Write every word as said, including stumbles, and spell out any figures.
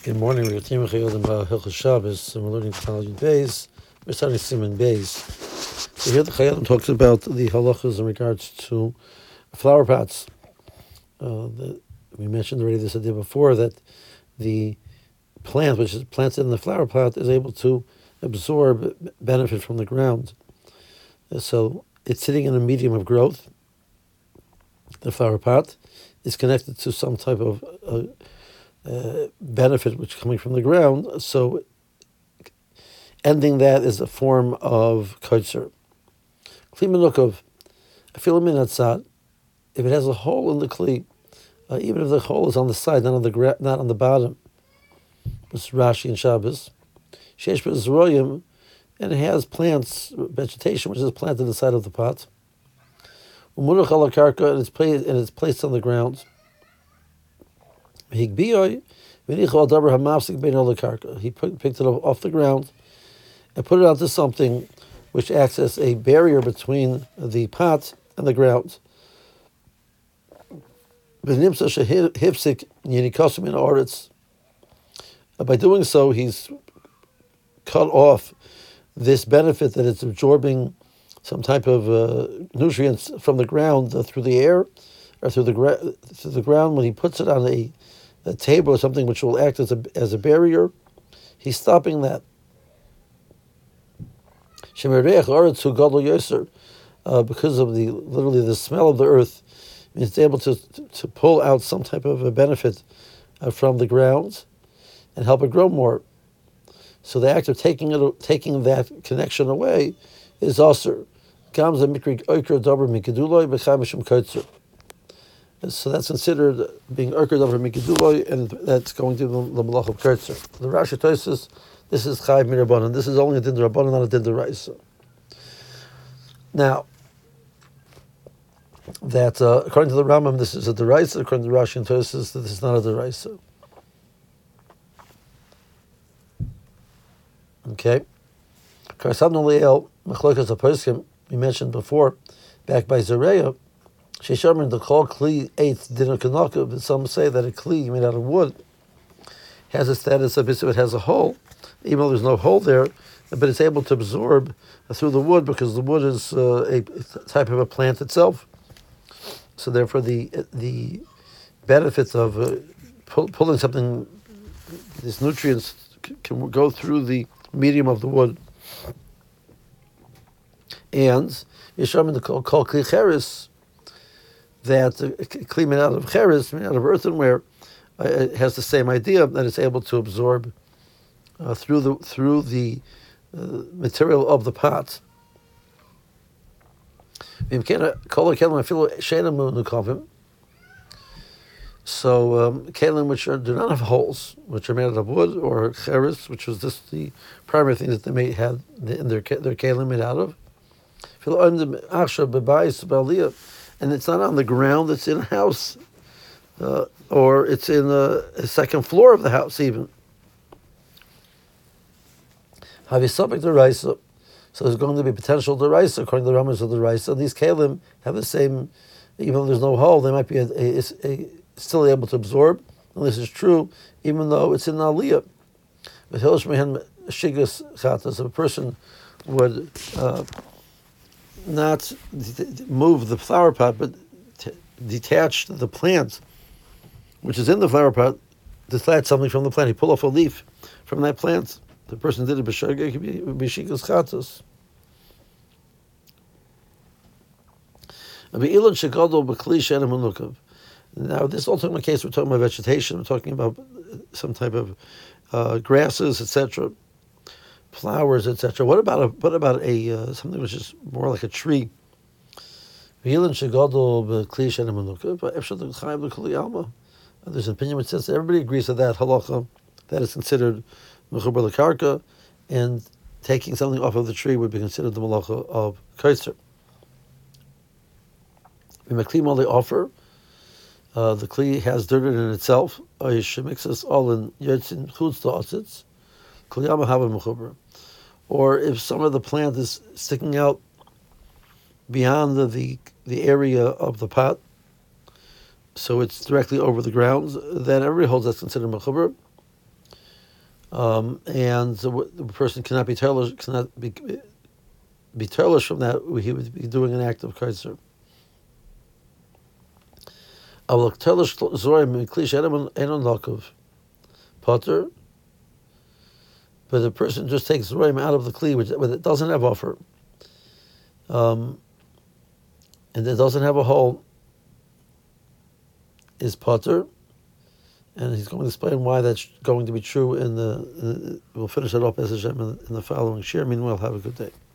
Good morning. We're Hilchos Shabbos, and we're learning Technology Beis. We're starting Siman Beis. So here the Chayyim talks about the halachas in regards to flower pots. Uh, the, we mentioned already this idea before that the plant, which is planted in the flower pot, is able to absorb benefit from the ground. Uh, so it's sitting in a medium of growth. The flower pot is connected to some type of uh, Uh, benefit which is coming from the ground, so ending that is a form of kosher. Kli menukov, afilu min hatzad, if it has a hole in the kli, uh, even if the hole is on the side, not on the gra- not on the bottom, it's Rashi and Shabbos, sheish b'zroyim, and it has plants, vegetation which is planted in the side of the pot. Umunuch ala karka, and it's placed and it's placed on the ground. He put, picked it up off the ground and put it onto something which acts as a barrier between the pot and the ground. By doing so, he's cut off this benefit that it's absorbing some type of uh, nutrients from the ground uh, through the air or through the, gra- through the ground. When he puts it on a a table or something which will act as a as a barrier, he's stopping that. Uh, because of the literally the smell of the earth, it's able to to pull out some type of a benefit uh, from the ground and help it grow more. So the act of taking it taking that connection away is also. So that's considered being urked over mikiduloi, and that's going to the, the malach of kertzer. The Rashi Tosfos, this is chayv mirabanan. This is only a din d'Rabbanan, not a din d'Oraisa. Now, that uh, according to the Rambam, this is a d'Oraisa. According to Rashi and Tosfos, this is not a d'Oraisa. Okay. Karsam Leil machlokas aposkim we mentioned before, back by Zereya. Sheishamin the call kli eighth dinner kanaka, but some say that a kli made out of wood has a status of if it has a hole, even though there's no hole there, but it's able to absorb through the wood because the wood is uh, a type of a plant itself. So therefore, the the benefits of uh, pull, pulling something, these nutrients can go through the medium of the wood. And Yishamin the call kli cheres, that uh, kli made out of cheres, made out of earthenware, uh, it has the same idea that it's able to absorb uh, through the through the uh, material of the pot. So um, kelim which are, do not have holes, which are made out of wood, or cheres, which was just the primary thing that they may have in their their kelim made out of. And it's not on the ground, it's in a house, uh, or it's in a, a second floor of the house even. Have you subject to Raisa? So there's going to be potential to Raisa, according to the Ramas of the Raisa. And these Kalim have the same, even though there's no hole, they might be a, a, a, still able to absorb. And this is true, even though it's in Aliyah. But Hilshmehen Shigas Chatas, if a person would uh, not move the flower pot, but t- detach the plant, which is in the flower pot, detach something from the plant. He pull off a leaf from that plant. The person did it b'shagah, it could be b'shikas chatos. Now, this is all talking about case. We're talking about vegetation. We're talking about some type of uh, grasses, et cetera, flowers, et cetera. What about a what about a uh, something which is more like a tree? There's an opinion which says everybody agrees to that halacha, that is considered mechubar l'karka, and taking something off of the tree would be considered the malacha of kosher. The kli offer, uh, the kli has dirt in it itself. She mixes all in yotzin chutz ta'atzitz. Or if some of the plant is sticking out beyond the, the the area of the pot, so it's directly over the ground, then everybody holds that's considered mechubar. Um, and the, the person cannot be terlish, cannot be be terlish from that. He would be doing an act of kaiser. Avol terlish zorim mikli she'enon enon lakov potter. But the person just takes zorim out of the kli, which it doesn't have offer, um, and it doesn't have a hole, is potter. And he's going to explain why that's going to be true in the. In the we'll finish it off as a in the following share. Meanwhile, have a good day.